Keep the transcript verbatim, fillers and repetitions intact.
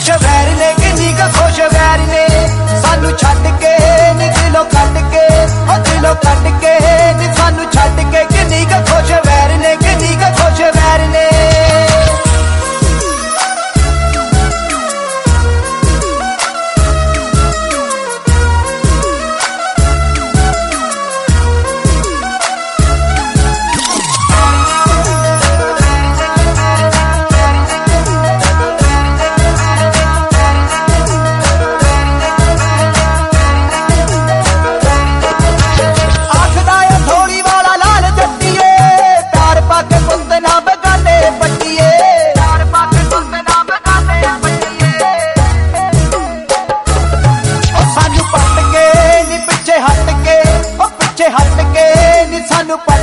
खुश वैर ने किन्नी क खुश वैर ने सानू छड्ड के नी दिलों कट के ओ दिलों कट के नी सानू छड्ड के किन्नी क खुश वैर ने किन्नी क खुश वैर ने हट के नी सानू